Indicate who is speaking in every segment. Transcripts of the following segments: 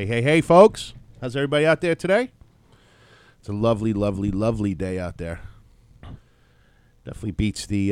Speaker 1: Hey, folks. How's everybody out there today? It's a lovely, lovely, lovely day out there. Definitely beats the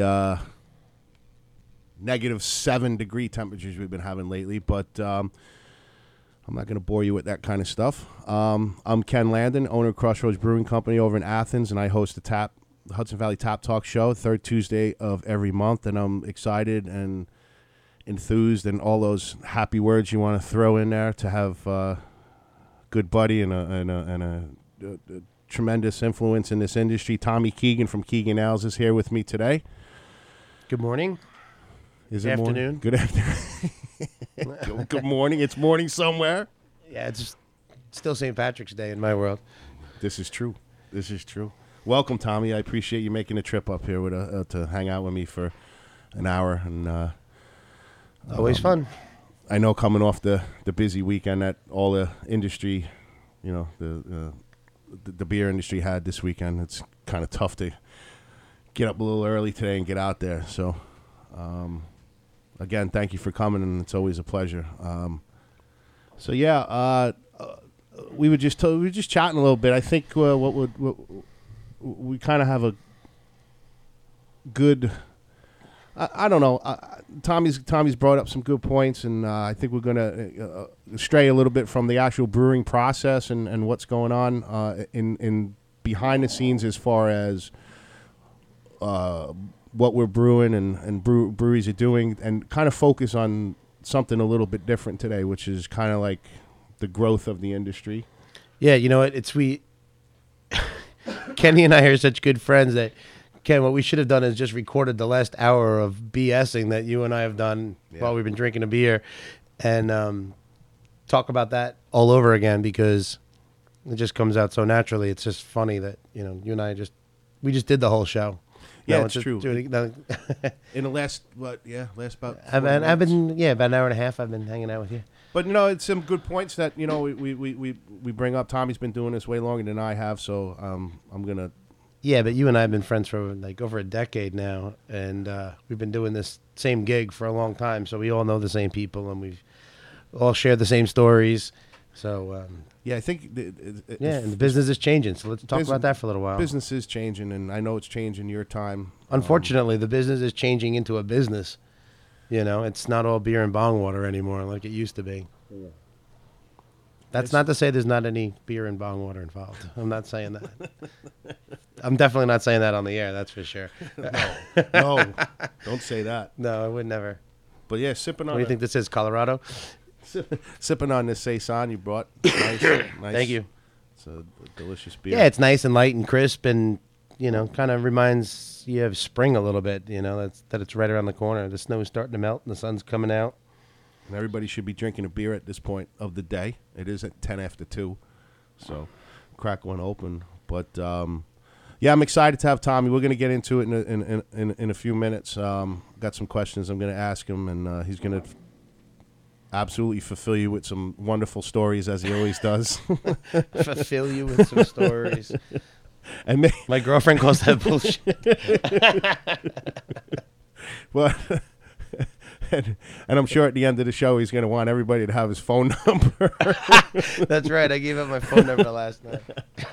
Speaker 1: -7 degree temperatures we've been having lately, but I'm not going to bore you with that kind of stuff. I'm Ken Landon, owner of Crossroads Brewing Company over in Athens, and I host the Hudson Valley Tap Talk show, third Tuesday of every month, and I'm excited and enthused and all those happy words you want to throw in there to have a good buddy and a tremendous influence in this industry. Tommy Keegan from Keegan Ales is here with me today.
Speaker 2: Good morning.
Speaker 1: Is it
Speaker 2: afternoon?
Speaker 1: Good afternoon. Good morning. It's morning somewhere.
Speaker 2: Yeah, it's still St. Patrick's Day in my world.
Speaker 1: This is true. Welcome, Tommy. I appreciate you making a trip up here with to hang out with me for an hour. And
Speaker 2: always fun.
Speaker 1: I know coming off the busy weekend that all the industry, the beer industry had this weekend, it's kind of tough to get up a little early today and get out there. So, again, thank you for coming, and it's always a pleasure. We were just chatting a little bit. I think we kind of have a good. I don't know. Tommy's brought up some good points, and I think we're going to stray a little bit from the actual brewing process and what's going on in behind the scenes as far as what we're brewing and breweries are doing, and kind of focus on something a little bit different today, which is kind of like the growth of the industry.
Speaker 2: Yeah, you know what? Kenny and I are such good friends that, Ken, what we should have done is just recorded the last hour of BSing that you and I have done while we've been drinking a beer, and talk about that all over again, because it just comes out so naturally. It's just funny that you and I we just did the whole show.
Speaker 1: Yeah, it's true. In the last about 4
Speaker 2: I've been about an hour and a half. I've been hanging out with you.
Speaker 1: But it's some good points that we bring up. Tommy's been doing this way longer than I have, so I'm gonna.
Speaker 2: Yeah, but you and I have been friends for like over a decade now, and we've been doing this same gig for a long time, so we all know the same people, and we've all shared the same stories. So
Speaker 1: I think
Speaker 2: and the business is changing. So let's talk about that for a little while.
Speaker 1: Business is changing, and I know it's changing your time.
Speaker 2: Unfortunately, the business is changing into a business. It's not all beer and bong water anymore like it used to be. Yeah. That's not to say there's not any beer and bong water involved. I'm not saying that. I'm definitely not saying that on the air, that's for sure.
Speaker 1: No, don't say that.
Speaker 2: No, I would never.
Speaker 1: But yeah, sipping on.
Speaker 2: What do you think this is, Colorado?
Speaker 1: Sipping on this Saison you brought. Nice.
Speaker 2: Thank you.
Speaker 1: It's a delicious beer.
Speaker 2: Yeah, it's nice and light and crisp, and kind of reminds you of spring a little bit. That it's right around the corner. The snow's starting to melt and the sun's coming out.
Speaker 1: And everybody should be drinking a beer at this point of the day. It is at 10 after 2, so crack one open. But I'm excited to have Tommy. We're going to get into it in a few minutes. Got some questions I'm going to ask him, and he's going to absolutely fulfill you with some wonderful stories, as he always does.
Speaker 2: Fulfill you with some stories.
Speaker 1: And
Speaker 2: my girlfriend calls that bullshit.
Speaker 1: Well. And I'm sure at the end of the show, he's going to want everybody to have his phone number.
Speaker 2: That's right. I gave up my phone number last night.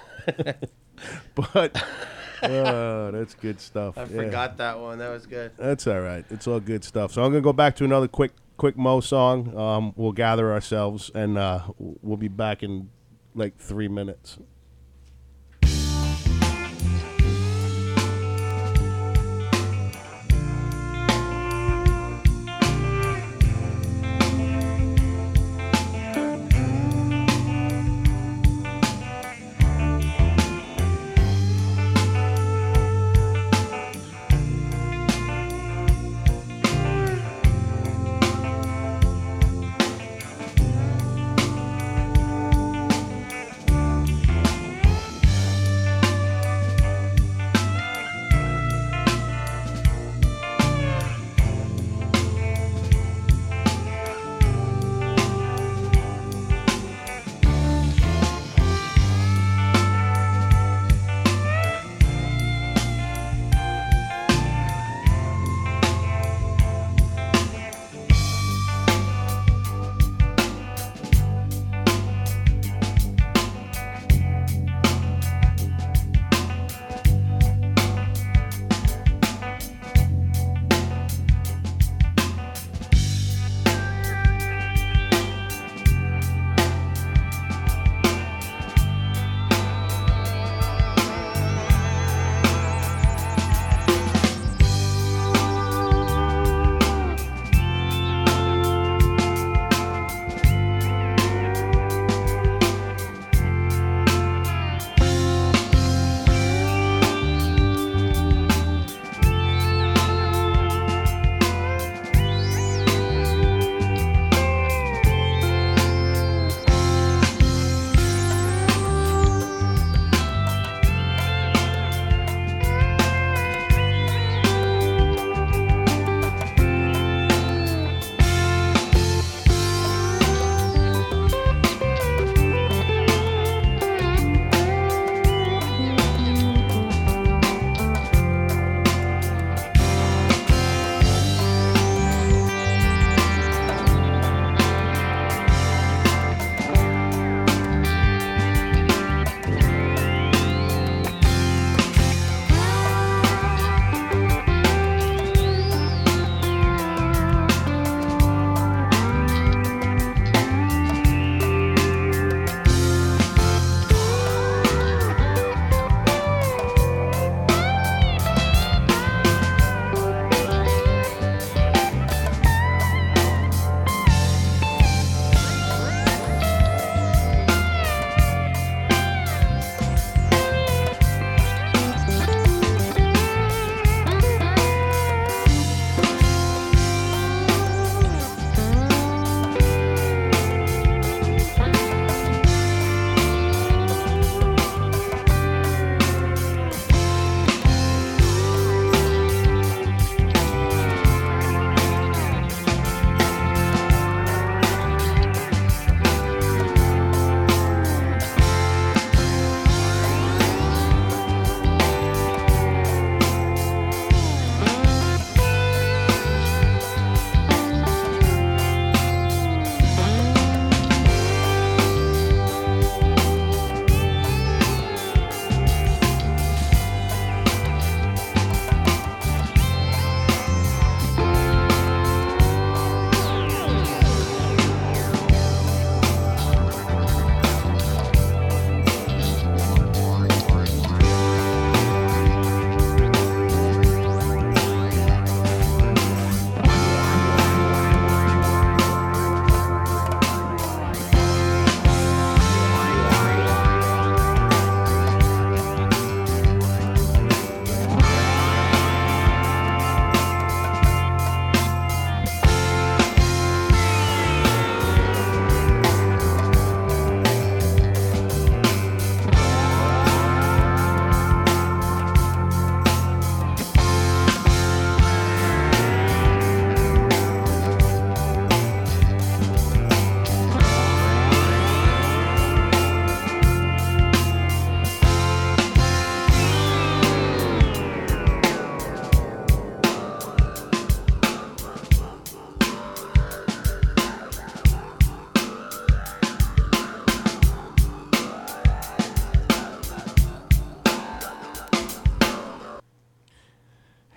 Speaker 1: But, that's good stuff.
Speaker 2: I forgot that one. That was good.
Speaker 1: That's all right. It's all good stuff. So I'm going to go back to another quick Mo song. We'll gather ourselves, and we'll be back in like 3 minutes.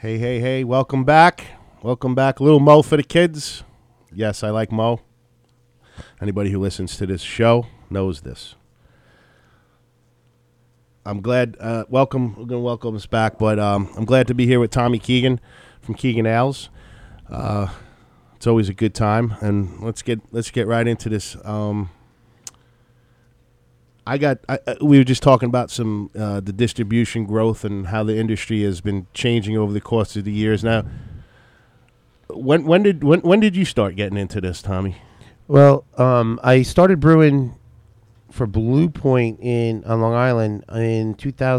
Speaker 1: Hey, hey, hey, welcome back. Welcome back. Little Mo for the kids. Yes, I like Mo. Anybody who listens to this show knows this. I'm glad, welcome, we're going to welcome us back, but I'm glad to be here with Tommy Keegan from Keegan Ales. It's always a good time, and let's get right into this. We were just talking about some the distribution growth and how the industry has been changing over the course of the years. Now, when did you start getting into this, Tommy?
Speaker 2: Well, I started brewing for Blue Point on Long Island in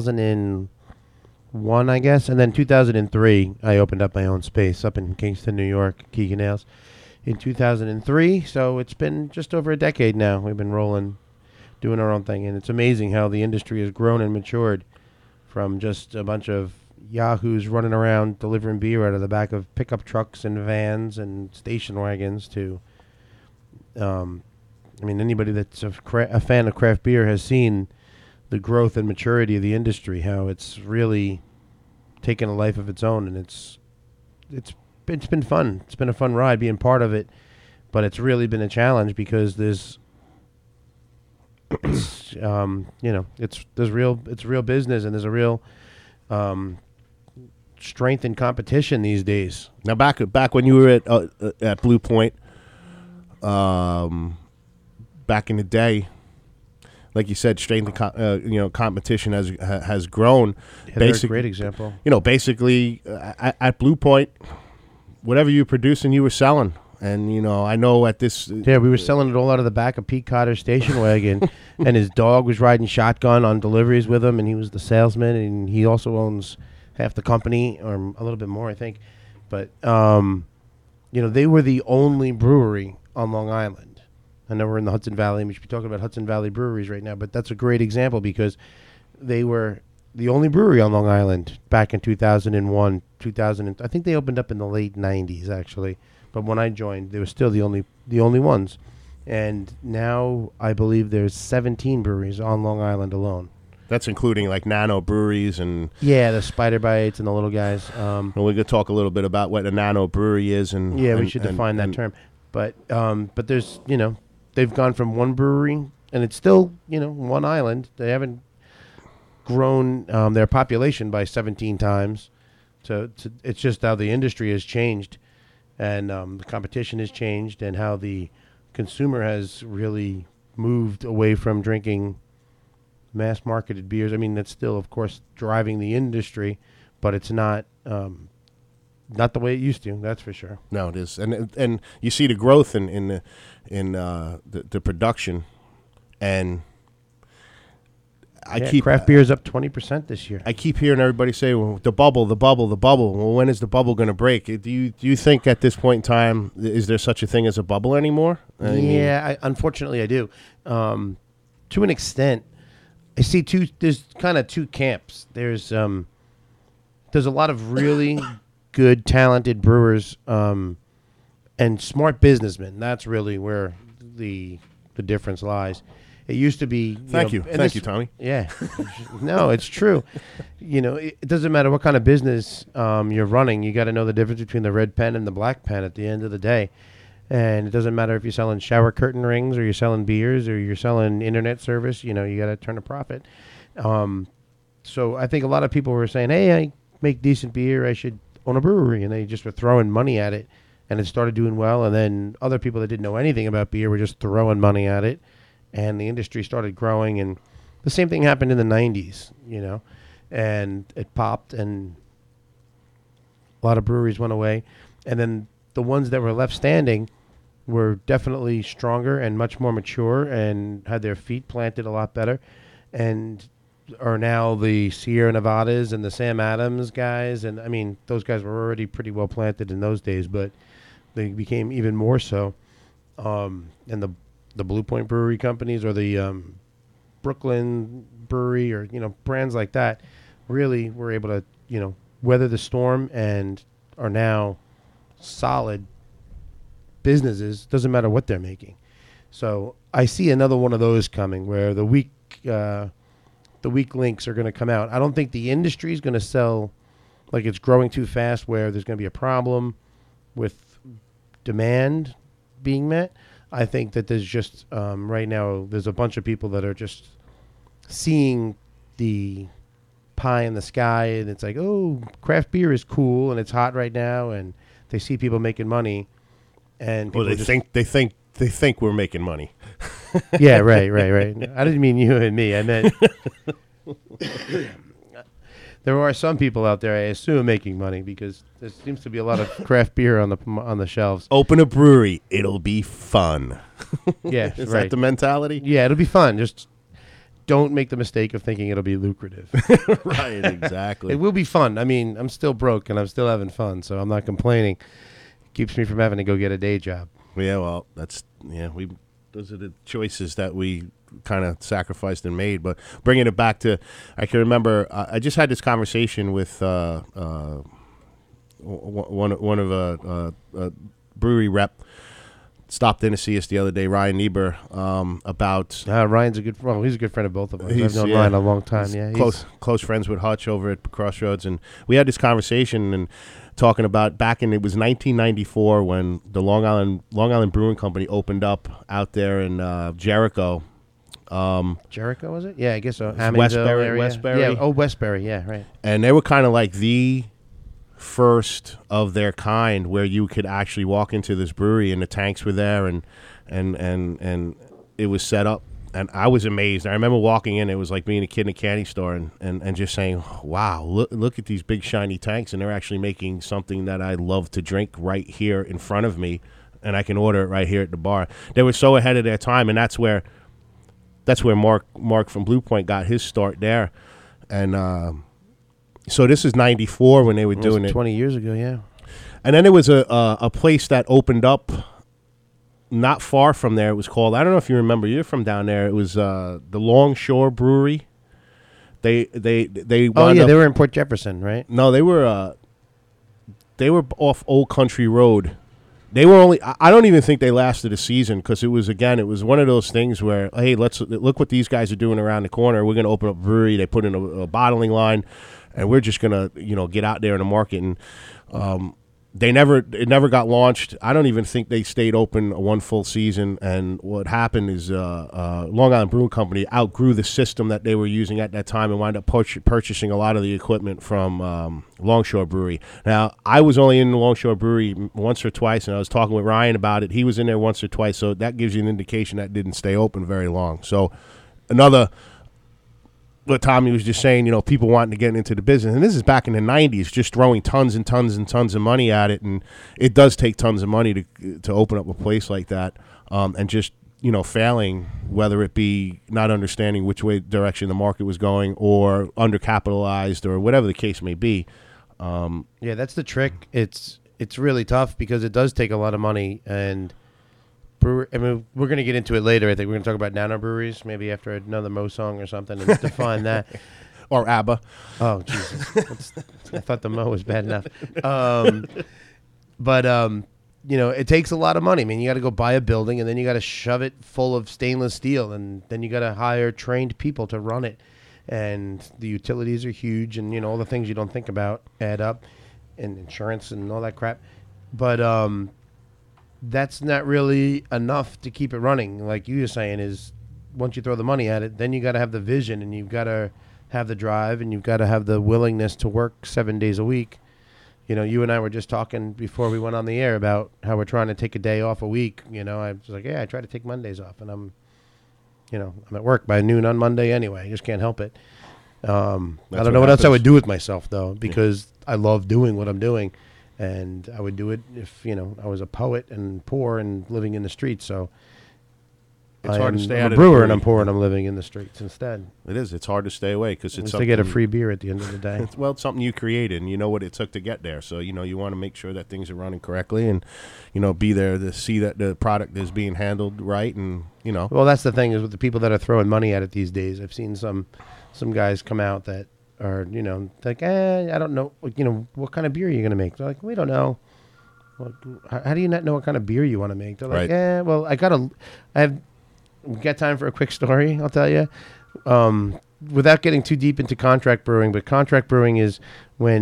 Speaker 2: 2001, I guess, and then 2003 I opened up my own space up in Kingston, New York, Keegan Ales, in 2003. So it's been just over a decade now. We've been rolling, doing our own thing, and it's amazing how the industry has grown and matured from just a bunch of yahoos running around delivering beer out of the back of pickup trucks and vans and station wagons to, anybody that's a fan of craft beer has seen the growth and maturity of the industry, how it's really taken a life of its own, and it's been fun. It's been a fun ride being part of it, but it's really been a challenge because there's real business, and there's a real strength in competition these days.
Speaker 1: Now, back when you were at Blue Point, back in the day, like you said, strength in competition has grown.
Speaker 2: Yeah, they're a great example.
Speaker 1: Basically, at Blue Point, whatever you were producing, you were selling. And, I know at this...
Speaker 2: Yeah, we were selling it all out of the back of Pete Cotter's station wagon. And his dog was riding shotgun on deliveries with him, and he was the salesman. And he also owns half the company, or a little bit more, I think. But, they were the only brewery on Long Island. I know we're in the Hudson Valley, and we should be talking about Hudson Valley breweries right now. But that's a great example because they were the only brewery on Long Island back in 2001, 2000. I think they opened up in the late 90s, actually. But when I joined, they were still the only ones. And now I believe there's 17 breweries on Long Island alone.
Speaker 1: That's including like nano breweries and...
Speaker 2: Yeah, the Spider Bites and the little guys.
Speaker 1: We could talk a little bit about what a nano brewery is.
Speaker 2: We should define that term. But there's, they've gone from one brewery, and it's still, one island. They haven't grown their population by 17 times. So it's just how the industry has changed. And the competition has changed, and how the consumer has really moved away from drinking mass-marketed beers. I mean, that's still, of course, driving the industry, but it's not the way it used to. That's for sure.
Speaker 1: No, it is, and you see the growth in the production, and
Speaker 2: craft beer is up 20% this year.
Speaker 1: I keep hearing everybody say, "Well, the bubble." Well, when is the bubble going to break? Do you think at this point in time is there such a thing as a bubble anymore?
Speaker 2: Unfortunately, I do. To an extent, I see there's kind of two camps. There's a lot of really good, talented brewers and smart businessmen. That's really where the difference lies. It used to be...
Speaker 1: Thank you, Tommy.
Speaker 2: Yeah. No, it's true. It doesn't matter what kind of business you're running. You got to know the difference between the red pen and the black pen at the end of the day. And it doesn't matter if you're selling shower curtain rings or you're selling beers or you're selling internet service. You got to turn a profit. So I think a lot of people were saying, hey, I make decent beer. I should own a brewery. And they just were throwing money at it. And it started doing well. And then other people that didn't know anything about beer were just throwing money at it. And the industry started growing, and the same thing happened in the 90s, and it popped, and a lot of breweries went away. And then the ones that were left standing were definitely stronger and much more mature and had their feet planted a lot better, and are now the Sierra Nevadas and the Sam Adams guys. And, I mean, those guys were already pretty well planted in those days, but they became even more so. And the Blue Point Brewery companies, or the Brooklyn Brewery, or brands like that, really were able to weather the storm and are now solid businesses. Doesn't matter what they're making. So I see another one of those coming, where the weak links are going to come out. I don't think the industry is going to sell like it's growing too fast where there's going to be a problem with demand being met. I think that there's just right now there's a bunch of people that are just seeing the pie in the sky, and it's like, oh, craft beer is cool and it's hot right now, and they see people making money, and
Speaker 1: Well, they think we're making money.
Speaker 2: yeah, right. I didn't mean you and me. I meant there are some people out there, I assume, making money because there seems to be a lot of craft beer on the shelves.
Speaker 1: Open a brewery, it'll be fun.
Speaker 2: Yeah,
Speaker 1: Is
Speaker 2: right.
Speaker 1: that the mentality?
Speaker 2: Yeah, it'll be fun. Just don't make the mistake of thinking it'll be lucrative.
Speaker 1: Right, exactly.
Speaker 2: It will be fun. I mean, I'm still broke and I'm still having fun, so I'm not complaining. It keeps me from having to go get a day job.
Speaker 1: Yeah, well, those are the choices that we kind of sacrificed and made. But bringing it back to, I can remember I just had this conversation with one of a brewery rep. Stopped in to see us the other day, Ryan Niebuhr, about...
Speaker 2: Ryan's he's a good friend of both of us. I've known Ryan a long time.
Speaker 1: He's close friends with Hutch over at Crossroads, and we had this conversation and talking about back in, it was 1994 when the Long Island Brewing Company opened up out there in Jericho.
Speaker 2: Jericho, was it? Yeah, I guess so.
Speaker 1: Westbury.
Speaker 2: Yeah, Westbury, yeah, right.
Speaker 1: And they were kind of like the first of their kind where you could actually walk into this brewery and the tanks were there and it was set up, and I was amazed. I remember walking in, it was like being a kid in a candy store and just saying, wow, look at these big shiny tanks, and they're actually making something that I love to drink right here in front of me, and I can order it right here at the bar. They were so ahead of their time, and that's where Mark from Blue Point got his start there. And so this is 94 when they were doing it.
Speaker 2: 20 years ago, yeah.
Speaker 1: And then there was a place that opened up not far from there. It was called, I don't know if you remember, you're from down there. It was the Longshore Brewery. They
Speaker 2: they were in Port Jefferson, right?
Speaker 1: No, they were off Old Country Road. They were only, I don't even think they lasted a season because it was one of those things where, hey, let's look what these guys are doing around the corner. We're going to open up a brewery. They put in a bottling line, and we're just going to, get out there in the market. And it never got launched. I don't even think they stayed open one full season. And what happened is Long Island Brewing Company outgrew the system that they were using at that time and wound up purchasing a lot of the equipment from Longshore Brewery. Now, I was only in the Longshore Brewery once or twice, and I was talking with Ryan about it. He was in there once or twice, so that gives you an indication that didn't stay open very long. So what Tommy was just saying, people wanting to get into the business. And this is back in the 90s, just throwing tons and tons and tons of money at it. And it does take tons of money to open up a place like that. And just, failing, whether it be not understanding which direction the market was going or undercapitalized or whatever the case may be.
Speaker 2: Yeah, that's the trick. It's really tough because it does take a lot of money. And we're going to get into it later. I think we're going to talk about nano breweries, maybe after another Mo song or something, and define that.
Speaker 1: Or ABBA.
Speaker 2: Oh, Jesus. I thought the Mo was bad enough. But it takes a lot of money. I mean, you got to go buy a building, and then you got to shove it full of stainless steel, and then you got to hire trained people to run it. And the utilities are huge, and, all the things you don't think about add up, and insurance and all that crap. But that's not really enough to keep it running. Like you were saying, is once you throw the money at it, then you got to have the vision, and you've got to have the drive, and you've got to have the willingness to work 7 days a week. You and I were just talking before we went on the air about how we're trying to take a day off a week. I was like, yeah, I try to take Mondays off, and I'm at work by noon on Monday anyway. I just can't help it. I don't know what else I would do with myself, though, because I love doing what I'm doing. And I would do it if, I was a poet and poor and living in the streets. So
Speaker 1: it's hard to stay
Speaker 2: I'm
Speaker 1: out
Speaker 2: a
Speaker 1: of
Speaker 2: brewer
Speaker 1: the
Speaker 2: and I'm poor and I'm living in the streets instead.
Speaker 1: It is. It's hard to stay away because it's
Speaker 2: something. To get a free beer at the end of the day.
Speaker 1: Well, it's something you created and you know what it took to get there. So, you want to make sure that things are running correctly and, be there to see that the product is being handled right and,
Speaker 2: Well, that's the thing is with the people that are throwing money at it these days. I've seen some guys come out that are, like, I don't know, what kind of beer are you going to make? They're like, we don't know. Well, how do you not know what kind of beer you want to make? They're like,
Speaker 1: right.
Speaker 2: Well, I have got time for a quick story, I'll tell you. Without getting too deep into contract brewing, but contract brewing is when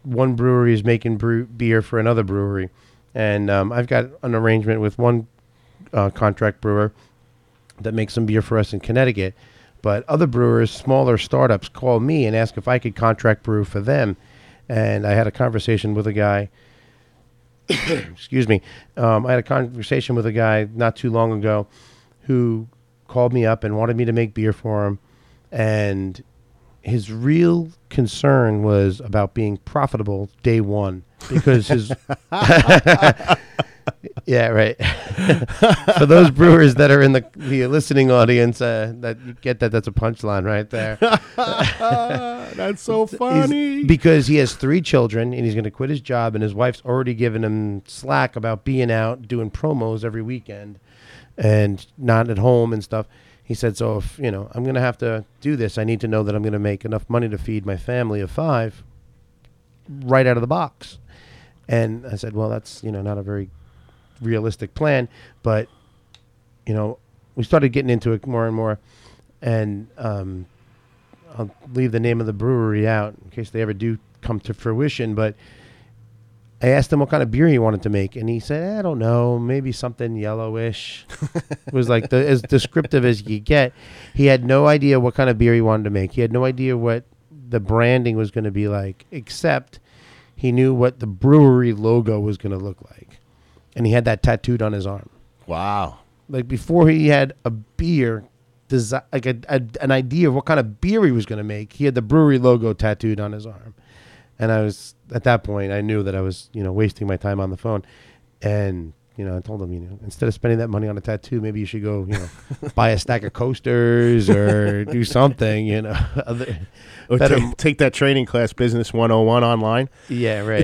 Speaker 2: one brewery is making beer for another brewery. And I've got an arrangement with one contract brewer that makes some beer for us in Connecticut. But other brewers, smaller startups, call me and ask if I could contract brew for them. And I had a conversation with a guy. Excuse me. I had a conversation with a guy not too long ago who called me up and wanted me to make beer for him. And his real concern was about being profitable day one because his... Yeah, right. For those brewers that are in the listening audience, that you get that's a punchline right there.
Speaker 1: That's so funny.
Speaker 2: Because he has 3 children and he's going to quit his job, and his wife's already given him slack about being out doing promos every weekend and not at home and stuff. He said, so if I'm going to have to do this, I need to know that I'm going to make enough money to feed my family of 5 right out of the box. And I said, well, that's not a very realistic plan, but we started getting into it more and more, and I'll leave the name of the brewery out in case they ever do come to fruition, but I asked him what kind of beer he wanted to make, and he said, I don't know, maybe something yellowish. It was like as descriptive as you get. He had no idea what kind of beer he wanted to make. He had no idea what the branding was going to be like, except he knew what the brewery logo was going to look like. And he had that tattooed on his arm.
Speaker 1: Wow.
Speaker 2: Like before he had a beer, like an idea of what kind of beer he was going to make, he had the brewery logo tattooed on his arm. And I was, at that point, I knew that I was, wasting my time on the phone. And, I told him, instead of spending that money on a tattoo, maybe you should go, buy a stack of coasters or do something,
Speaker 1: Or take that training class, Business 101 online.
Speaker 2: Yeah, right.
Speaker 1: It's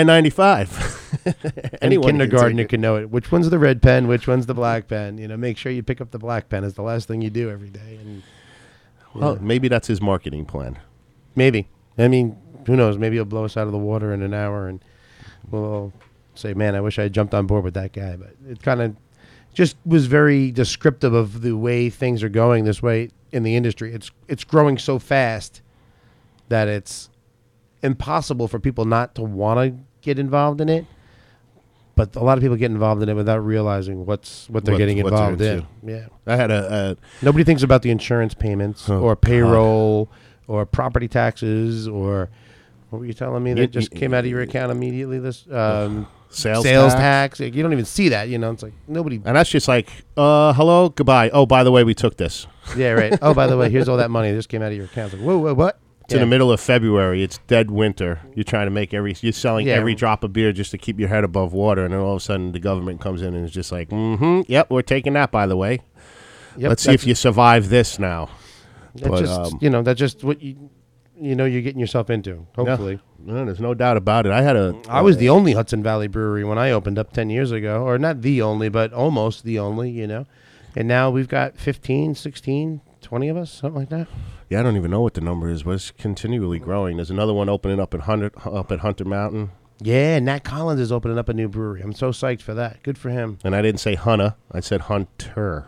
Speaker 1: $49.95.
Speaker 2: Any kindergartner can know it. Which one's the red pen? Which one's the black pen? Make sure you pick up the black pen. It's the last thing you do every day. And
Speaker 1: well, maybe that's his marketing plan.
Speaker 2: Maybe. I mean, who knows? Maybe he'll blow us out of the water in an hour, and we'll say, "Man, I wish I had jumped on board with that guy." But it kind of just was very descriptive of the way things are going this way in the industry. It's growing so fast that it's impossible for people not to want to get involved in it. But a lot of people get involved in it without realizing what they're getting involved in. Yeah,
Speaker 1: I had
Speaker 2: nobody thinks about the insurance payments or payroll or property taxes or what were you telling me that just came out of your account immediately? This sales tax. You don't even see that. It's like nobody.
Speaker 1: And that's just like, hello, goodbye. Oh, by the way, we took this.
Speaker 2: Yeah, right. Oh, by the way, here's all that money that just came out of your account. It's like, whoa, what?
Speaker 1: It's in the middle of February. It's dead winter. You're trying to make you're selling every drop of beer just to keep your head above water. And then all of a sudden the government comes in and is just like, yep, we're taking that, by the way. Yep, let's see if you survive this now.
Speaker 2: That's that's just what you're getting yourself into, hopefully.
Speaker 1: No, there's no doubt about it. I
Speaker 2: was the only Hudson Valley brewery when I opened up 10 years ago, or not the only, but almost the only, And now we've got 15, 16, 20 of us, something like that.
Speaker 1: Yeah, I don't even know what the number is, but it's continually growing. There's another one opening up at Hunter Mountain.
Speaker 2: Yeah, Nat Collins is opening up a new brewery. I'm so psyched for that. Good for him.
Speaker 1: And I didn't say Hunter. I said Hunter.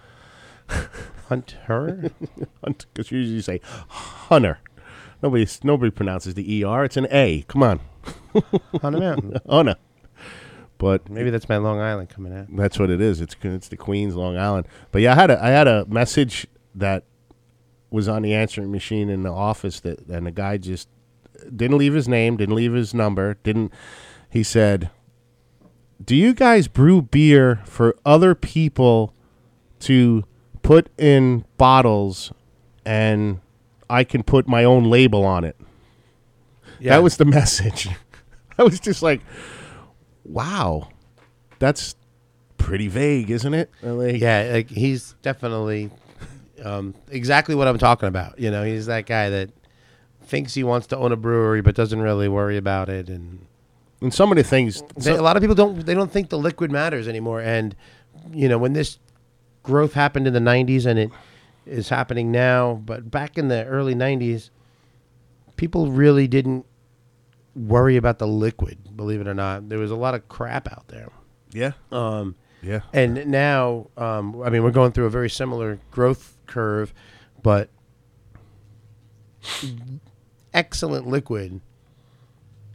Speaker 2: Hunter?
Speaker 1: Because you usually say Hunter. Nobody pronounces the ER. It's an A. Come on.
Speaker 2: Hunter Mountain.
Speaker 1: Hunter. But
Speaker 2: maybe that's my Long Island coming out.
Speaker 1: That's what it is. It's the Queens, Long Island. But yeah, I had a message that was on the answering machine in the office and the guy just didn't leave his name, didn't leave his number, he said, "Do you guys brew beer for other people to put in bottles and I can put my own label on it?" Yeah. That was the message. I was just like, wow, that's pretty vague, isn't it?
Speaker 2: Like he's definitely exactly what I'm talking about. He's that guy that thinks he wants to own a brewery but doesn't really worry about it. And
Speaker 1: some of the things,
Speaker 2: a lot of people don't think the liquid matters anymore. And when this growth happened in the 90s, and it is happening now, but back in the early 90s, people really didn't worry about the liquid, believe it or not. There was a lot of crap out there.
Speaker 1: Yeah. Yeah.
Speaker 2: And now, we're going through a very similar growth curve, but excellent liquid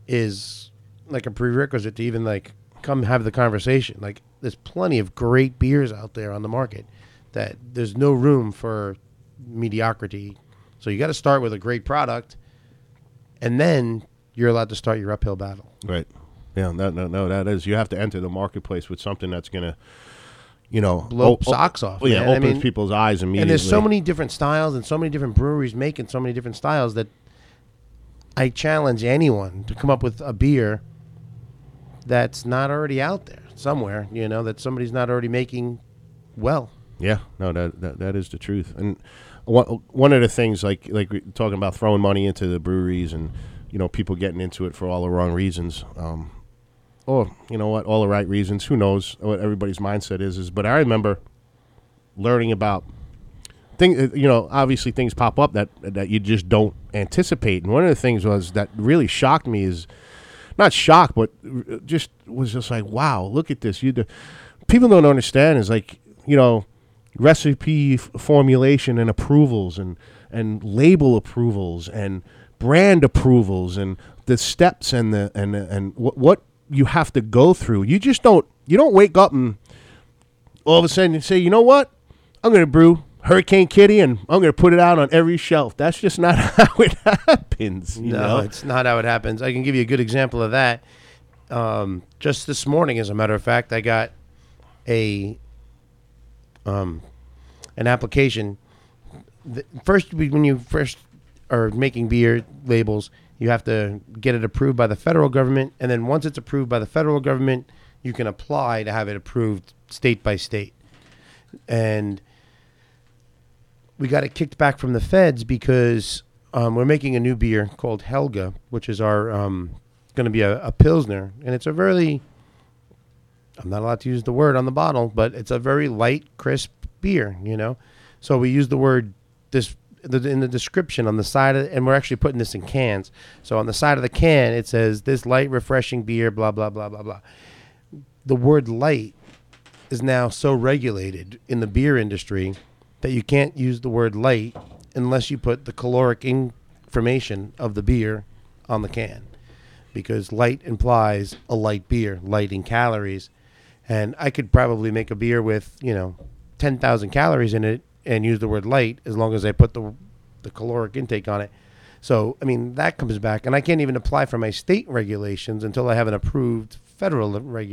Speaker 2: is like a prerequisite to even like come have the conversation. Like there's plenty of great beers out there on the market that there's no room for mediocrity. So you got to start with a great product, and then you're allowed to start your uphill battle.
Speaker 1: Right. Yeah. No. That is. You have to enter the marketplace with something that's gonna,
Speaker 2: blow socks off.
Speaker 1: Yeah,
Speaker 2: man.
Speaker 1: opens people's eyes immediately.
Speaker 2: And there's so many different styles and so many different breweries making so many different styles that I challenge anyone to come up with a beer that's not already out there somewhere, that somebody's not already making well.
Speaker 1: Yeah, no, that is the truth. And one of the things, like we're talking about throwing money into the breweries and, people getting into it for all the wrong reasons, or, all the right reasons. Who knows what everybody's mindset is. But I remember learning about things, obviously things pop up that you just don't anticipate. And one of the things that really shocked me is, not shocked, but just was just like, wow, look at this. People don't understand is like, recipe formulation and approvals and label approvals and brand approvals and the steps and what you have to go through. You don't wake up and all of a sudden you say, you know what? I'm going to brew Hurricane Kitty, and I'm going to put it out on every shelf. That's just not how it happens.
Speaker 2: No, it's not how it happens. I can give you a good example of that. Just this morning, as a matter of fact, I got an application. When you first are making beer labels, you have to get it approved by the federal government, and then once it's approved by the federal government, you can apply to have it approved state by state. And we got it kicked back from the feds because we're making a new beer called Helga, which is our going to be a Pilsner. And it's a very, I'm not allowed to use the word on the bottle, but it's a very light, crisp beer, So we use the word in the description on the side of, and we're actually putting this in cans. So on the side of the can, it says, this light, refreshing beer, blah, blah, blah, blah, blah. The word light is now so regulated in the beer industry that you can't use the word light unless you put the caloric information of the beer on the can, because light implies a light beer, light in calories. And I could probably make a beer with, 10,000 calories in it and use the word light as long as I put the caloric intake on it. So, that comes back. And I can't even apply for my state regulations until I have an approved federal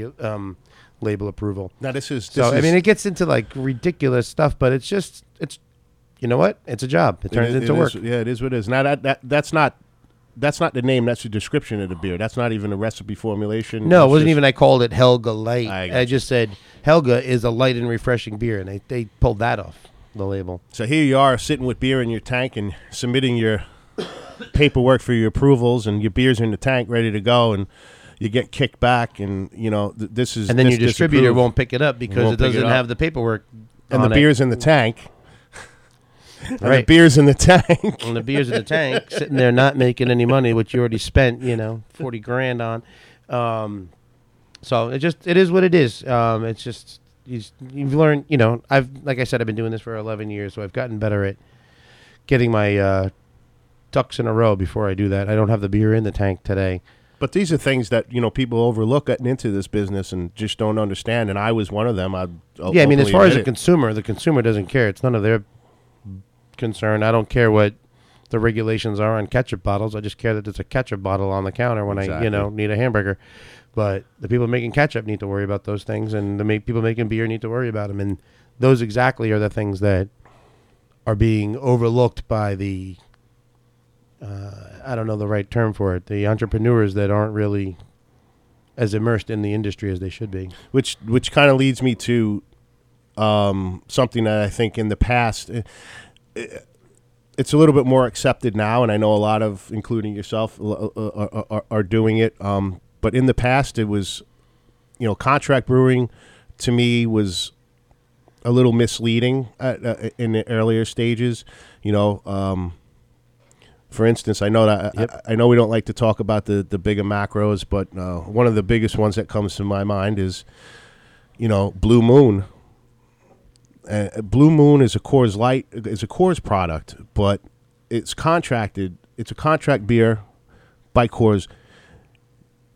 Speaker 2: label approval.
Speaker 1: Now this is
Speaker 2: it gets into like ridiculous stuff, but it's you know what? It's a job. It turns into work.
Speaker 1: Yeah, it is what it is. Now that's not the name. That's the description of the beer. That's not even a recipe formulation.
Speaker 2: No, it wasn't even. I called it Helga Light. I just said Helga is a light and refreshing beer, and they pulled that off the label.
Speaker 1: So here you are sitting with beer in your tank and submitting your paperwork for your approvals, and your beer's in the tank ready to go, and you get kicked back, and this is.
Speaker 2: And then your distributor won't pick it up because it doesn't have the paperwork.
Speaker 1: And the beer's in the tank. And
Speaker 2: right.
Speaker 1: the beer's in the tank.
Speaker 2: And the beer's in the tank, sitting there not making any money, which you already spent, $40,000 on. So it is what it is. It's just you've learned. Like I said, I've been doing this for 11 years, so I've gotten better at getting my ducks in a row before I do that. I don't have the beer in the tank today.
Speaker 1: But these are things that people overlook getting into this business and just don't understand. And I was one of them.
Speaker 2: As far as the consumer doesn't care. It's none of their concern. I don't care what the regulations are on ketchup bottles. I just care that there's a ketchup bottle on the counter when I need a hamburger. But the people making ketchup need to worry about those things, and the people making beer need to worry about them. And those exactly are the things that are being overlooked by the I don't know the right term for it, the entrepreneurs that aren't really as immersed in the industry as they should be.
Speaker 1: Which kind of leads me to something that I think in the past, it's a little bit more accepted now, and I know a lot of, including yourself, are doing it. But in the past, it was, contract brewing to me was a little misleading in the earlier stages. For instance, I know that I know we don't like to talk about the bigger macros, but one of the biggest ones that comes to my mind is, Blue Moon. Blue Moon is a Coors Light, is a Coors product, but it's contracted. It's a contract beer by Coors.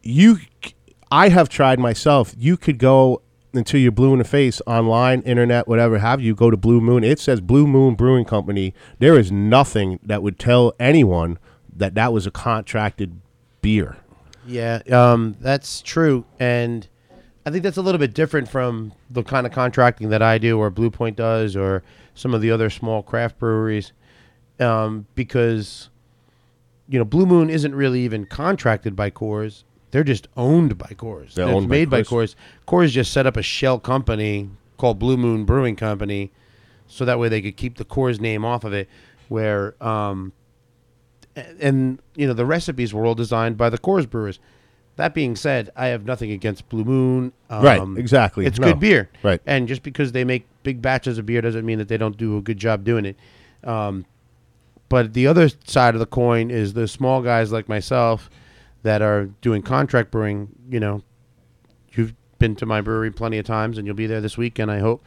Speaker 1: I have tried myself. You could go until you're blue in the face online, internet, whatever have you. Go to Blue Moon. It says Blue Moon Brewing Company. There is nothing that would tell anyone that was a contracted beer.
Speaker 2: Yeah, that's true, and I think that's a little bit different from the kind of contracting that I do, or Blue Point does, or some of the other small craft breweries, because Blue Moon isn't really even contracted by Coors. They're just owned by Coors.
Speaker 1: They're owned
Speaker 2: made
Speaker 1: by
Speaker 2: by Coors. Coors just set up a shell company called Blue Moon Brewing Company, so that way they could keep the Coors name off of it. Where and the recipes were all designed by the Coors brewers. That being said, I have nothing against Blue Moon.
Speaker 1: Right, exactly.
Speaker 2: It's good beer.
Speaker 1: Right.
Speaker 2: And just because they make big batches of beer doesn't mean that they don't do a good job doing it. But the other side of the coin is the small guys like myself that are doing contract brewing. You've been to my brewery plenty of times, and you'll be there this weekend, I hope,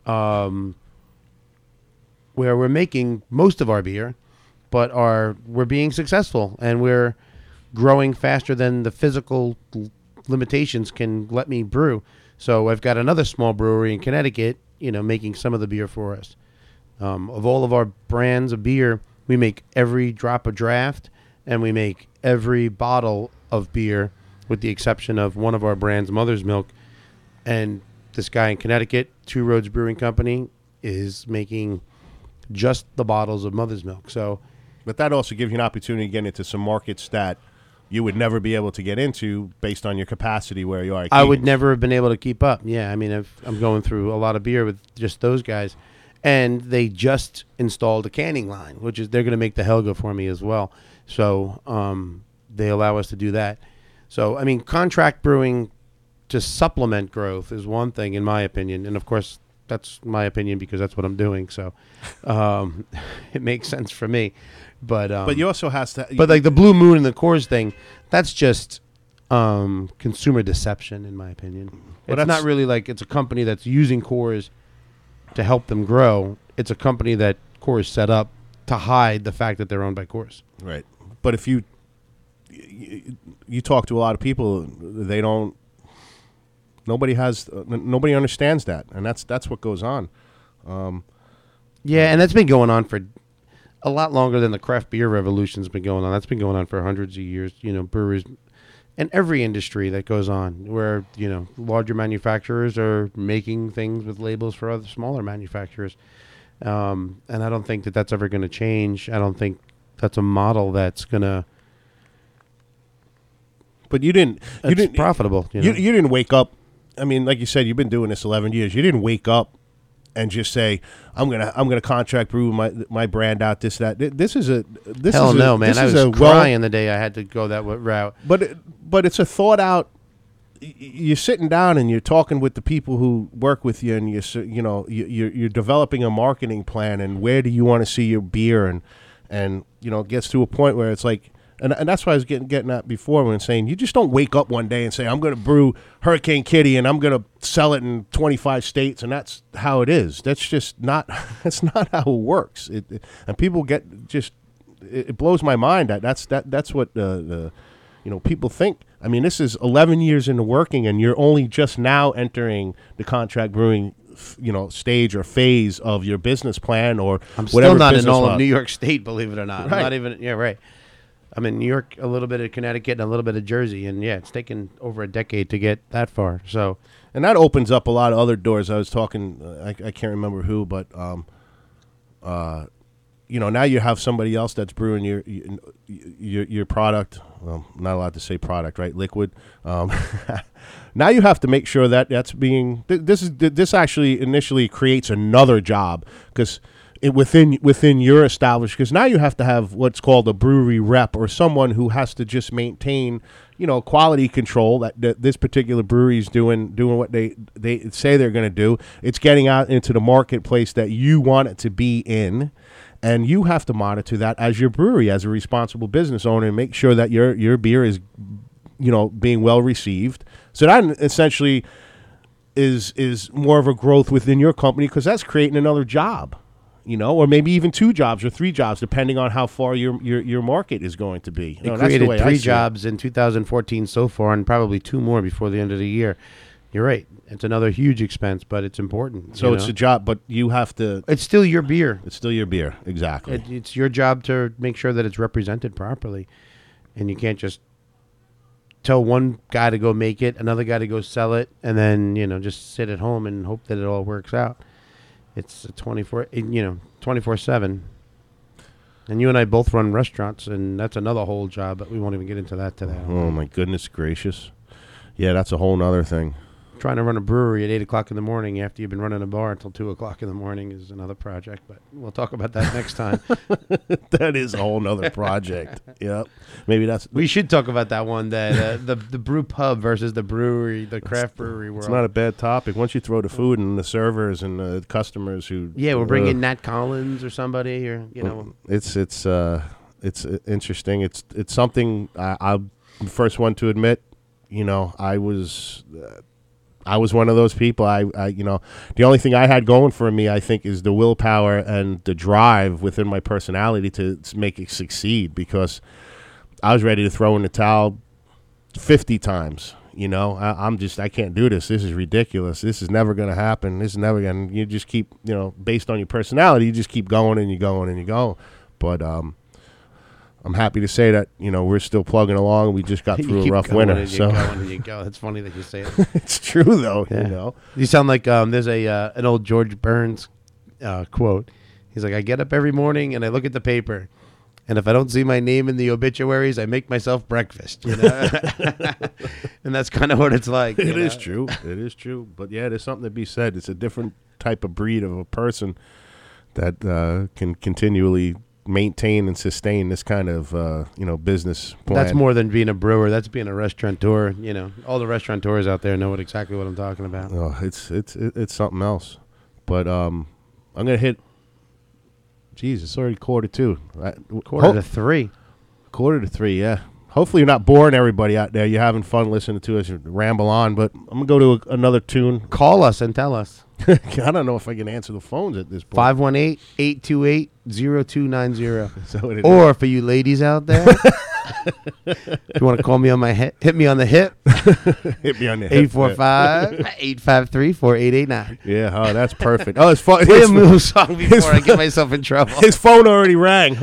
Speaker 2: where we're making most of our beer, but we're being successful, and we're growing faster than the physical limitations can let me brew. So I've got another small brewery in Connecticut, making some of the beer for us. Of all of our brands of beer, we make every drop of draft, and we make every bottle of beer, with the exception of one of our brands, Mother's Milk. And this guy in Connecticut, Two Roads Brewing Company, is making just the bottles of Mother's Milk.
Speaker 1: But that also gives you an opportunity to get into some markets that you would never be able to get into based on your capacity where you are.
Speaker 2: I would never have been able to keep up. Yeah, I mean, I'm going through a lot of beer with just those guys. And they just installed a canning line, which is they're going to make the Helga for me as well. So they allow us to do that. So, I mean, contract brewing to supplement growth is one thing, in my opinion. And, of course, that's my opinion because that's what I'm doing. So it makes sense for me. But
Speaker 1: you also has to.
Speaker 2: But like the Blue Moon and the Coors thing, that's just consumer deception, in my opinion.
Speaker 1: Well,
Speaker 2: it's not really like it's a company that's using Coors to help them grow. It's a company that Coors set up to hide the fact that they're owned by Coors.
Speaker 1: Right. But if you talk to a lot of people, they don't. Nobody understands that, and that's what goes on.
Speaker 2: Yeah, and that's been going on for a lot longer than the craft beer revolution's been going on. That's been going on for hundreds of years. Breweries and every industry that goes on, where larger manufacturers are making things with labels for other smaller manufacturers, and I don't think that that's ever going to change. I don't think that's a model that's going to.
Speaker 1: But you didn't
Speaker 2: profitable.
Speaker 1: You didn't wake up. I mean, like you said, you've been doing this 11 years. You didn't wake up and just say, "I'm gonna contract brew my brand out." This that.
Speaker 2: Hell no, man! I was crying the day I had to go that route.
Speaker 1: But it's a thought out. You're sitting down and you're talking with the people who work with you, and you're developing a marketing plan, and where do you want to see your beer, and it gets to a point where it's like. And that's what I was getting at before when saying you just don't wake up one day and say, I'm going to brew Hurricane Kitty and I'm going to sell it in 25 states, and that's how it is. That's just not – that's not how it works. And people get just – it blows my mind. That's what the people think. I mean, this is 11 years into working, and you're only just now entering the contract brewing stage or phase of your business plan or
Speaker 2: I'm
Speaker 1: whatever.
Speaker 2: I'm still not in all of New York State, believe it or not.
Speaker 1: Right.
Speaker 2: I'm not even – yeah, right. I'm in New York, a little bit of Connecticut, and a little bit of Jersey, and yeah, it's taken over a decade to get that far. So,
Speaker 1: and that opens up a lot of other doors. I was talking, I can't remember who, but now you have somebody else that's brewing your product. Well, I'm not allowed to say product, right? Liquid. Now you have to make sure that that's being. This actually initially creates another job because. Within your establishment, because now you have to have what's called a brewery rep or someone who has to just maintain, quality control that this particular brewery is doing what they say they're going to do. It's getting out into the marketplace that you want it to be in, and you have to monitor that as your brewery, as a responsible business owner, and make sure that your beer is, being well received. So that essentially is more of a growth within your company because that's creating another job. or maybe even 2 jobs or 3 jobs, depending on how far your market is going to be.
Speaker 2: It created 3 jobs in 2014 so far, and probably 2 more before the end of the year. You're right. It's another huge expense, but it's important.
Speaker 1: So it's a job, but you have to.
Speaker 2: It's still your beer.
Speaker 1: It's still your beer, exactly.
Speaker 2: It's your job to make sure that it's represented properly, and you can't just tell one guy to go make it, another guy to go sell it, and then just sit at home and hope that it all works out. It's a 24/7. And you and I both run restaurants, and that's another whole job, but we won't even get into that today.
Speaker 1: Oh my goodness gracious! Yeah, that's a whole nother thing.
Speaker 2: Trying to run a brewery at 8 o'clock in the morning after you've been running a bar until 2 o'clock in the morning is another project, but we'll talk about that next time.
Speaker 1: That is a whole nother project. Yep. Maybe
Speaker 2: we should talk about that one day. The brew pub versus the brewery, the craft brewery world.
Speaker 1: It's not a bad topic. Once you throw the food and the servers and the customers who.
Speaker 2: Yeah, we'll bring in Nat Collins or somebody, or
Speaker 1: It's interesting. It's something I'm the first one to admit. I was one of those people. The only thing I had going for me, I think, is the willpower and the drive within my personality to make it succeed, because I was ready to throw in the towel 50 times. I can't do this. This is ridiculous. This is never going to happen. This is never going to, you just keep, based on your personality, you just keep going and you going and you go. But, I'm happy to say that, we're still plugging along. We just got through a rough winter.
Speaker 2: It's funny that you say it.
Speaker 1: It's true, though,
Speaker 2: Yeah. You sound like there's an old George Burns quote. He's like, I get up every morning and I look at the paper, and if I don't see my name in the obituaries, I make myself breakfast. And that's kind of what it's like.
Speaker 1: It is true. It is true. But, yeah, there's something to be said. It's a different type of breed of a person that can continually maintain and sustain this kind of business plan.
Speaker 2: That's more than being a brewer. That's being a restaurateur. All the restaurateurs out there know exactly what I'm talking about.
Speaker 1: Oh, it's something else. But I'm gonna hit. Jeez, it's already 2:45.
Speaker 2: Quarter to 3.
Speaker 1: 2:45. Yeah. Hopefully you're not boring everybody out there. You're having fun listening to us ramble on. But I'm gonna go to another tune.
Speaker 2: Call us and tell us.
Speaker 1: I don't know if I can answer the phones at this point.
Speaker 2: 518-828-0290. Or for you ladies out there, if you want to call me on my hit me on the hip.
Speaker 1: Hit me on the hip.
Speaker 2: 845-853-4889.
Speaker 1: Yeah, that's perfect. Oh, it's fun.
Speaker 2: Play a Moo song before I get myself in trouble.
Speaker 1: His phone already rang.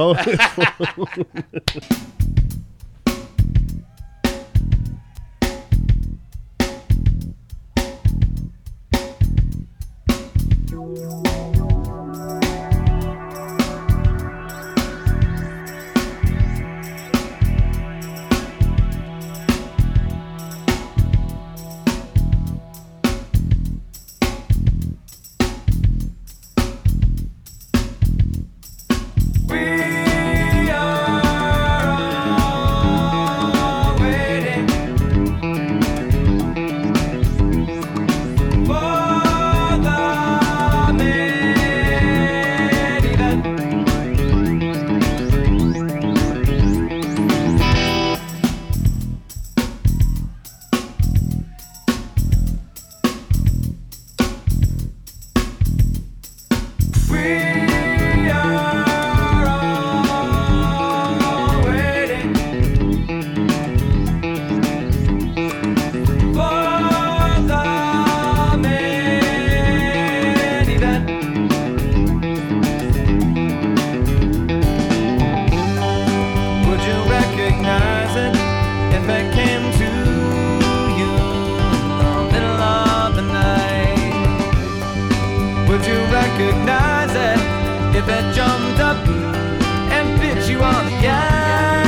Speaker 3: recognize it if it jumped up and bit you on the eye.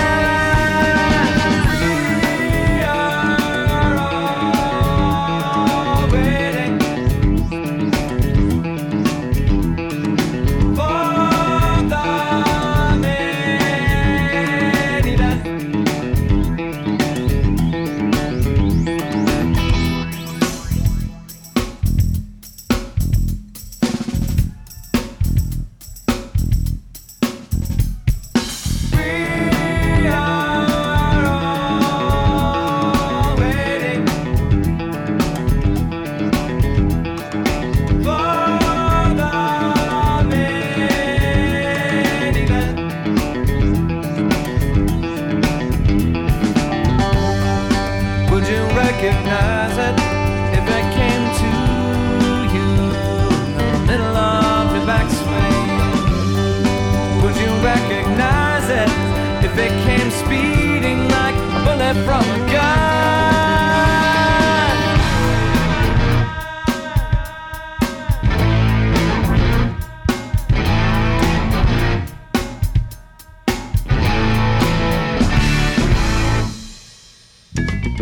Speaker 3: We are all waiting for the main event. We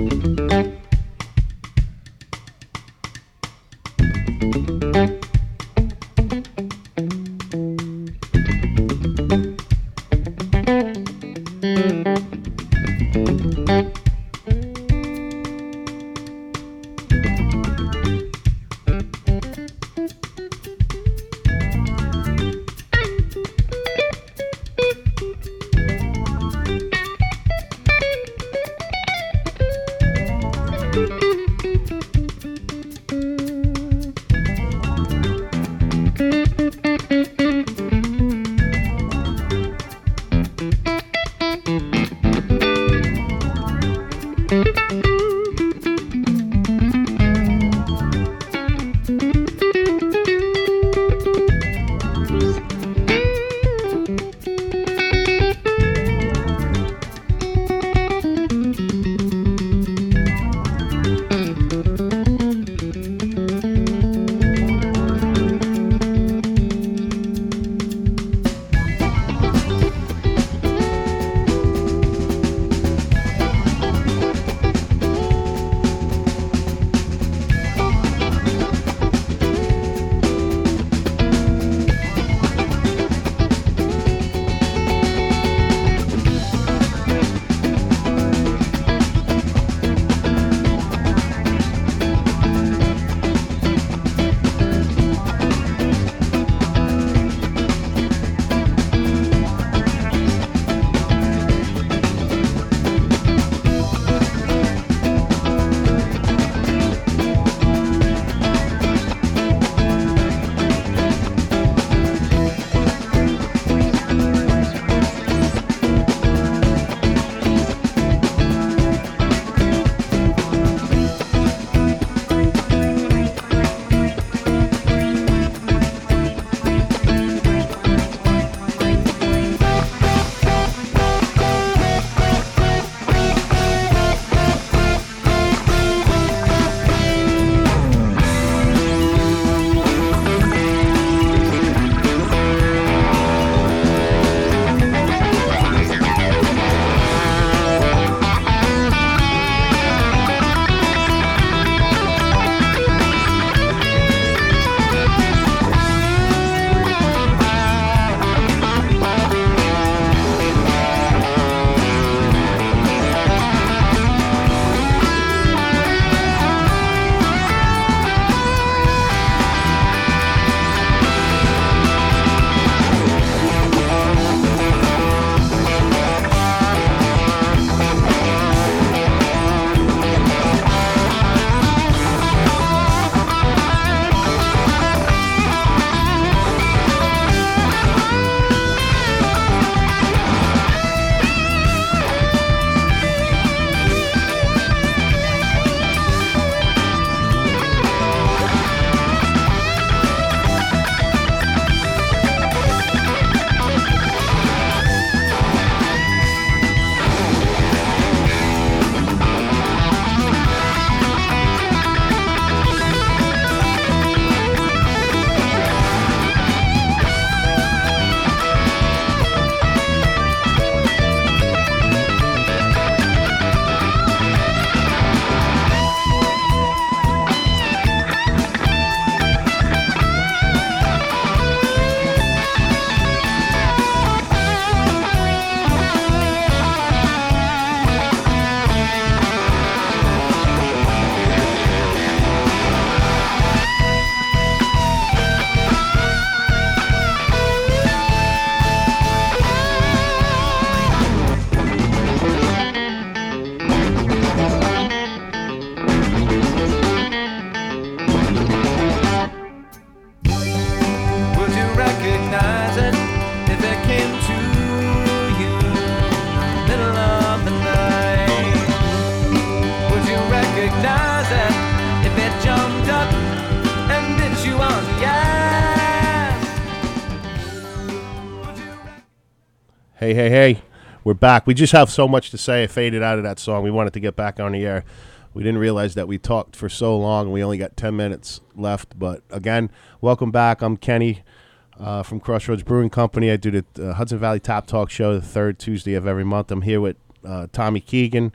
Speaker 1: Hey, we're back. We just have so much to say. I faded out of that song. We wanted to get back on the air. We didn't realize that we talked for so long, and we only got 10 minutes left. But again, welcome back. I'm Kenny from Crossroads Brewing Company. I do the Hudson Valley Tap Talk show the third Tuesday of every month. I'm here with Tommy Keegan.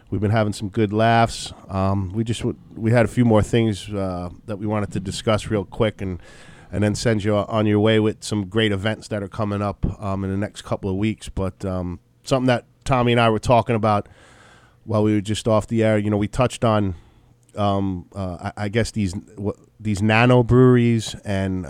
Speaker 1: We've been having some good laughs. We had a few more things that we wanted to discuss real quick, and then send you on your way with some great events that are coming up in the next couple of weeks. But something that Tommy and I were talking about while we were just off the air, we touched on, I guess these nano breweries, and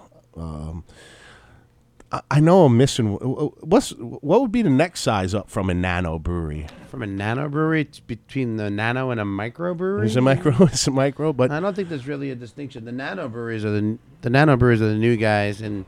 Speaker 1: I know I'm missing. What would be the next size up from a nano brewery?
Speaker 2: From a nano brewery, it's between the nano and a micro brewery.
Speaker 1: It's a micro. It's a micro, but
Speaker 2: I don't think there's really a distinction. The nano breweries are the nano breweries are the new guys, and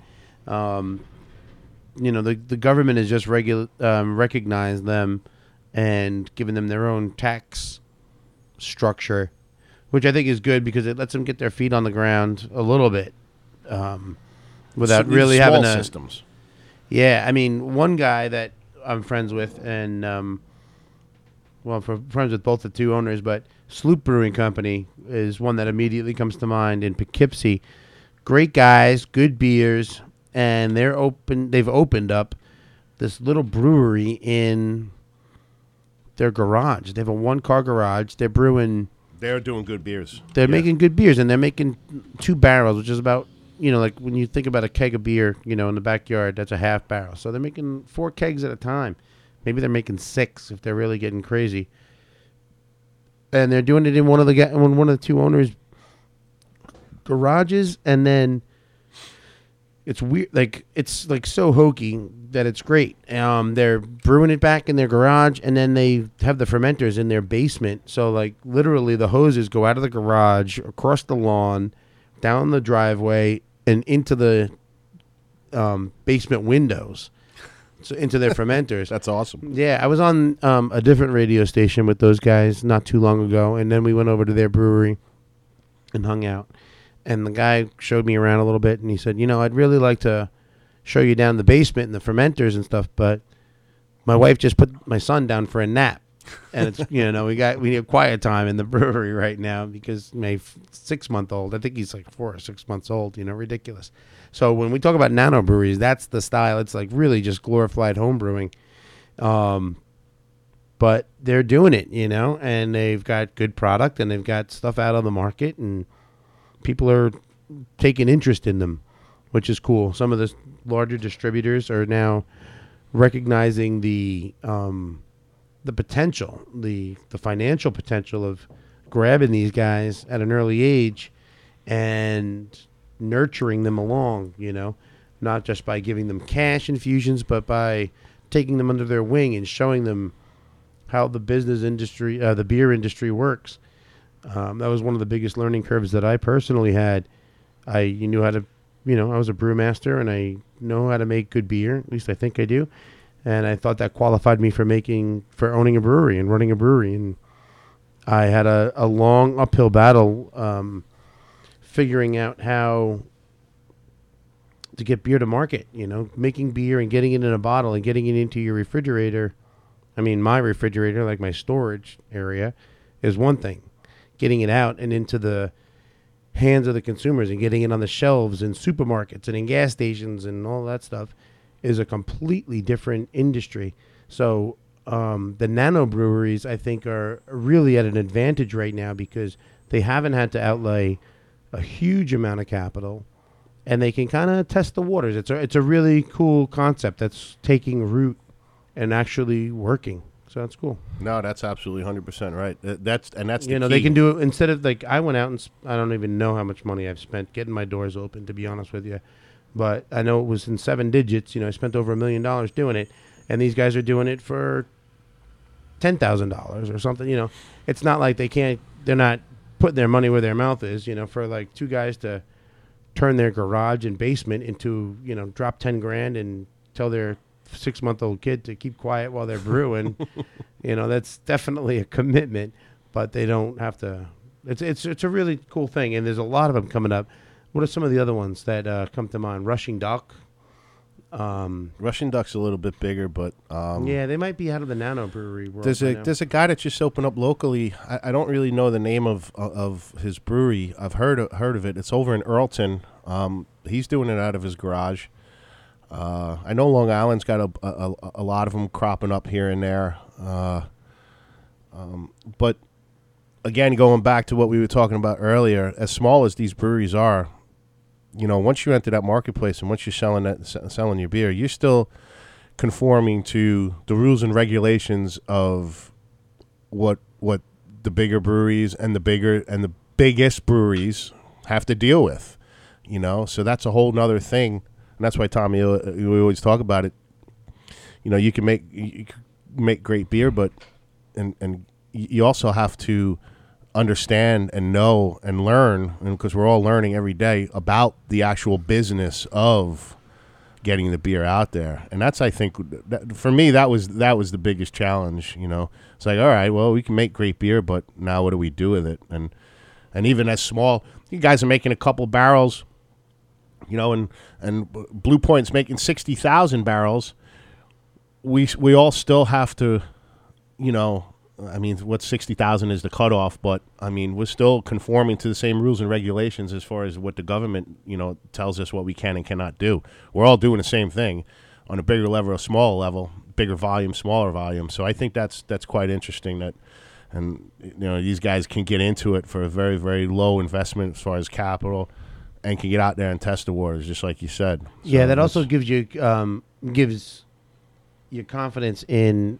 Speaker 2: the government has just recognized them and given them their own tax structure, which I think is good because it lets them get their feet on the ground a little bit. Without really having
Speaker 1: systems.
Speaker 2: Yeah, I mean, one guy that I'm friends with, and I'm friends with both the two owners, but Sloop Brewing Company is one that immediately comes to mind in Poughkeepsie. Great guys, good beers, and they've opened up this little brewery in their garage. They have a one-car garage. They're brewing.
Speaker 1: They're doing good beers.
Speaker 2: They're making good beers, and they're making 2 barrels, which is about. Like when you think about a keg of beer, in the backyard, that's a half barrel. So they're making 4 kegs at a time. Maybe they're making 6 if they're really getting crazy. And they're doing it in one of the two owners' garages, and then it's weird, it's so hokey that it's great. They're brewing it back in their garage, and then they have the fermenters in their basement. So literally the hoses go out of the garage, across the lawn, down the driveway, and into the basement windows, so into their fermenters.
Speaker 1: That's awesome.
Speaker 2: Yeah, I was on a different radio station with those guys not too long ago, and then we went over to their brewery and hung out. And the guy showed me around a little bit, and he said, I'd really like to show you down the basement and the fermenters and stuff, but my wife just put my son down for a nap. And it's we need quiet time in the brewery right now because my 6-month-old, I think he's 4 or 6 months old, ridiculous. So when we talk about nano breweries, that's the style. It's really just glorified home brewing. But they're doing it, and they've got good product, and they've got stuff out on the market, and people are taking interest in them, which is cool. Some of the larger distributors are now recognizing the potential, the financial potential of grabbing these guys at an early age and nurturing them along, not just by giving them cash infusions, but by taking them under their wing and showing them how the business industry, the beer industry works. That was one of the biggest learning curves that I personally had. I was a brewmaster, and I know how to make good beer. At least I think I do. And I thought that qualified me for owning a brewery and running a brewery. And I had a long uphill battle figuring out how to get beer to market, making beer and getting it in a bottle and getting it into your refrigerator. I mean, my refrigerator, my storage area, is one thing. Getting it out and into the hands of the consumers and getting it on the shelves in supermarkets and in gas stations and all that stuff is a completely different industry. So the nano breweries, I think, are really at an advantage right now because they haven't had to outlay a huge amount of capital, and they can kind of test the waters. It's a really cool concept that's taking root and actually working. So that's cool.
Speaker 1: No, that's absolutely 100% right. That's the key.
Speaker 2: They can do it instead of I went out and I don't even know how much money I've spent getting my doors open, to be honest with you. But I know it was in 7 digits. I spent over $1 million doing it, and these guys are doing it for $10,000 or something. It's not like they're not putting their money where their mouth is. For 2 guys to turn their garage and basement into, drop 10 grand and tell their 6-month-old kid to keep quiet while they're brewing, that's definitely a commitment. But they don't have to. It's a really cool thing, and there's a lot of them coming up. What are some of the other ones that come to mind? Rushing Duck.
Speaker 1: Rushing Duck's a little bit bigger, but
Speaker 2: yeah, they might be out of the nano brewery world.
Speaker 1: There's a guy that just opened up locally. I don't really know the name of his brewery. I've heard of it. It's over in Earlton. He's doing it out of his garage. I know Long Island's got a lot of them cropping up here and there. But again, going back to what we were talking about earlier, as small as these breweries are, once you enter that marketplace and once you're selling your beer, you're still conforming to the rules and regulations of what the bigger breweries and the biggest breweries have to deal with. So that's a whole nother thing, and that's why, Tommy, we always talk about it. You can make great beer, but and you also have to understand and know and learn, and because we're all learning every day about the actual business of getting the beer out there. And that's, I think, for me, that was the biggest challenge. It's like, all right, well, we can make great beer, but now what do we do with it? And even as small, you guys are making a couple barrels, and Blue Point's making 60,000 barrels. We all still have to, what 60,000 is the cutoff, but we're still conforming to the same rules and regulations as far as what the government, tells us what we can and cannot do. We're all doing the same thing on a bigger level or smaller level, bigger volume, smaller volume. So I think that's quite interesting that, and these guys can get into it for a very, very low investment as far as capital, and can get out there and test the waters, just like you said. So
Speaker 2: yeah, that also gives you your confidence in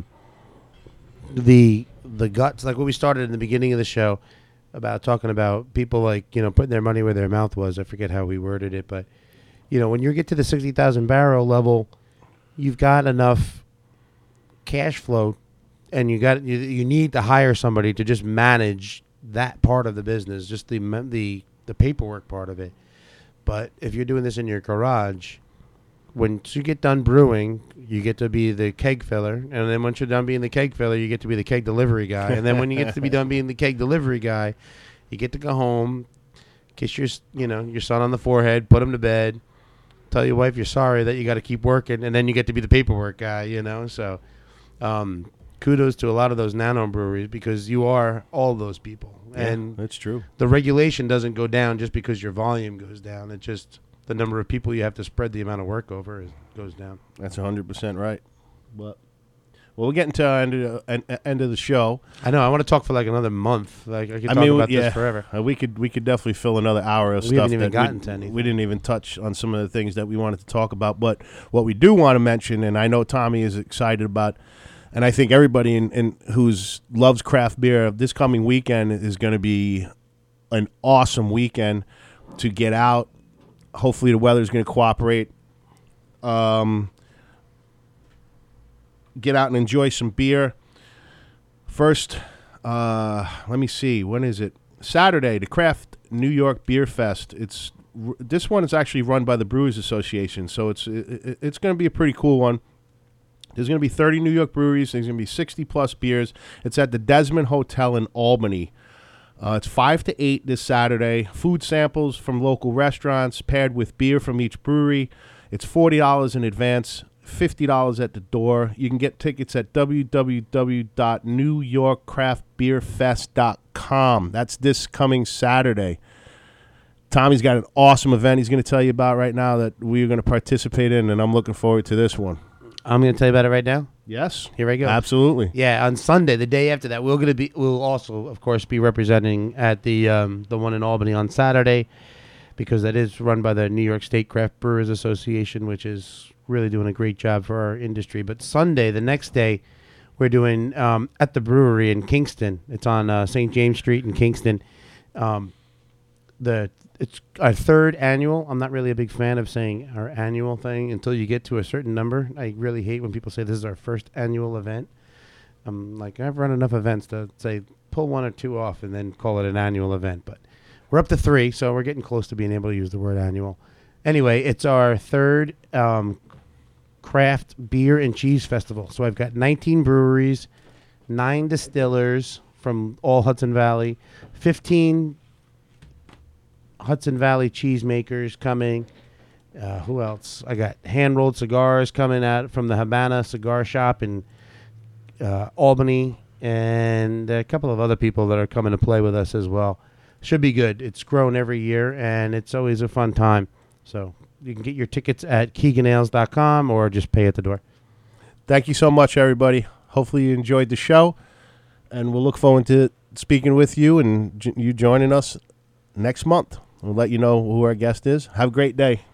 Speaker 2: the guts, like what we started in the beginning of the show about talking about people like putting their money where their mouth was. I forget how we worded it, but when you get to the 60,000 barrel level, you've got enough cash flow, and you need to hire somebody to just manage that part of the business, just the paperwork part of it. But if you're doing this in your garage, once you get done brewing, you get to be the keg filler, and then once you're done being the keg filler, you get to be the keg delivery guy. And then when you get to be done being the keg delivery guy, you get to go home, kiss your son on the forehead, put him to bed, tell your wife you're sorry that you got to keep working, and then you get to be the paperwork guy. So kudos to a lot of those nano breweries, because you are all those people.
Speaker 1: Yeah,
Speaker 2: and
Speaker 1: that's true.
Speaker 2: The regulation doesn't go down just because your volume goes down. It's just the number of people you have to spread the amount of work over goes down.
Speaker 1: That's 100% right. But we're getting to our end of the show.
Speaker 2: I know. I want to talk for like another month. Like I could talk about this forever.
Speaker 1: We could definitely fill another hour of
Speaker 2: we
Speaker 1: stuff.
Speaker 2: Haven't even gotten to anything.
Speaker 1: We didn't even touch on some of the things that we wanted to talk about. But what we do want to mention, and I know Tommy is excited about, and I think everybody in who's loves craft beer, this coming weekend is going to be an awesome weekend to get out. Hopefully the weather is going to cooperate. Get out and enjoy some beer. First, let me see. When is it? Saturday, the Craft New York Beer Fest. This one is actually run by the Brewers Association, so it's going to be a pretty cool one. There's going to be 30 New York breweries. There's going to be 60-plus beers. It's at the Desmond Hotel in Albany. It's 5 to 8 this Saturday. Food samples from local restaurants paired with beer from each brewery. It's $40 in advance, $50 at the door. You can get tickets at www.newyorkcraftbeerfest.com. That's this coming Saturday. Tommy's got an awesome event he's going to tell you about right now that we're going to participate in, and I'm looking forward to this one.
Speaker 2: I'm going to tell you about it right now.
Speaker 1: Yes.
Speaker 2: Here I go.
Speaker 1: Absolutely.
Speaker 2: Yeah, on Sunday, the day after that, we'll also, of course, be representing at the one in Albany on Saturday, because that is run by the New York State Craft Brewers Association, which is really doing a great job for our industry. But Sunday, the next day, we're doing at the brewery in Kingston. It's on St. James Street in Kingston. It's our third annual. I'm not really a big fan of saying our annual thing until you get to a certain number. I really hate when people say this is our first annual event. I'm like, I've run enough events to say pull one or two off and then call it an annual event. But we're up to 3, so we're getting close to being able to use the word annual. Anyway, it's our third craft beer and cheese festival. So I've got 19 breweries, 9 distillers from all Hudson Valley, 15 Hudson Valley cheesemakers coming. Who else? I got hand-rolled cigars coming out from the Habana Cigar Shop in Albany, and a couple of other people that are coming to play with us as well. Should be good. It's grown every year, and it's always a fun time. So you can get your tickets at KeeganAles.com or just pay at the door.
Speaker 1: Thank you so much, everybody. Hopefully you enjoyed the show. and we'll look forward to speaking with you and you joining us next month. We'll let you know who our guest is. Have a great day.